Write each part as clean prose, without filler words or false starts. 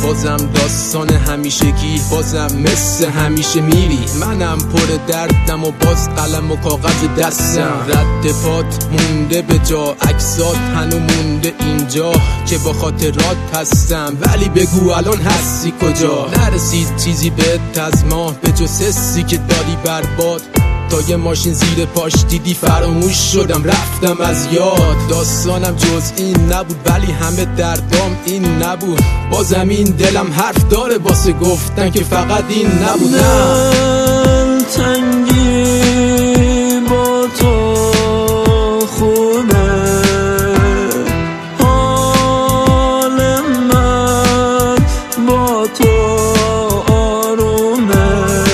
بازم داستان همیشگی، بازم مثل همیشه میری. منم پر دردم و باز قلم و کاغذ دستم. رد پات مونده به جا، عکسات هنو مونده اینجا که با خاطرات هستم. ولی بگو الان هستی کجا؟ نرسید چیزی بهت از ما به جز حسی که دادی برباد. تا یه ماشین زیر پاش دیدی فراموش شدم، رفتم از یاد. داستانم جز این نبود ولی همه دردام این نبود. بازم این دلم حرف داره واسه گفتن که فقط این نبود. دلتنگی با تو خونه، حال من با تو آرومه.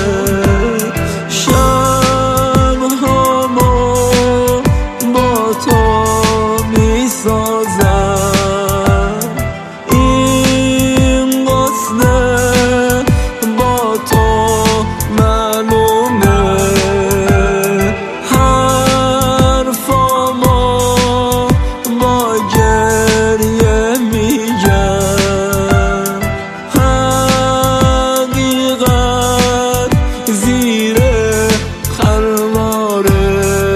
این قصه با تو معلومه، حرفامو با گریه میگم. حقیقت زیر خرواره.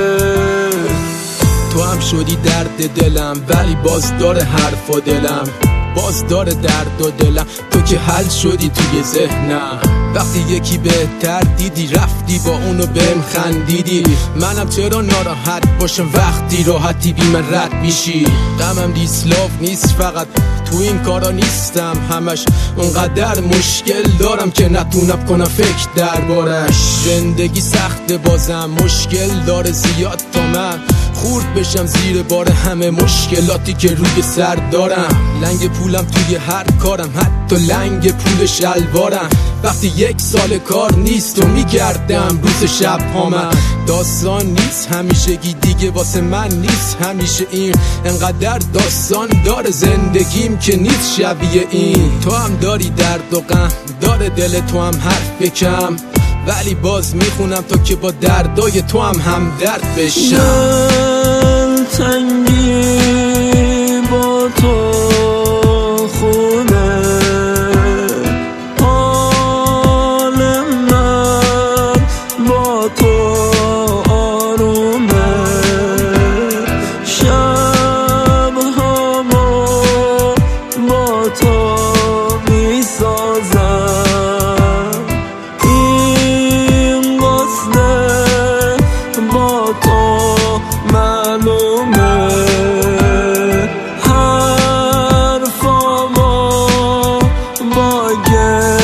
تو هم شدی درد دلم ولی باز داره حرف و دلم، باز داره درد و دلم. تو که حل شدی توی ذهنم. وقتی یکی بهتر دیدی رفتی با اونو بهم خندیدی. منم چرا ناراحت باشم وقتی راحتی بی من رد میشی؟ غمم دیسلاف نیست، فقط تو این کارا نیستم. همش اونقدر مشکل دارم که نتونم کنم فکر دربارش. زندگی سخته بازم مشکل داره زیاد تا من خورد بشم زیر بار همه مشکلاتی که روی سر دارم. لنگ پولم توی هر کارم، حتی لنگ پول شلوارم. وقتی 1 سال کار نیست و میگردم روز شب ها، من داستان نیست همیشگی دیگه واسه من نیست همیشه این. انقدر داستان داره زندگیم که نیست شبیه این. تو هم داری درد و غم، داره دل تو هم حرف بکم، ولی باز میخونم تا که با دردای تو هم درد بشم. دلتنگی با تو خونه، حال من با تو آرومه. شبهامو با تو میسازم. این قصه با تو معلومه، حرفامو با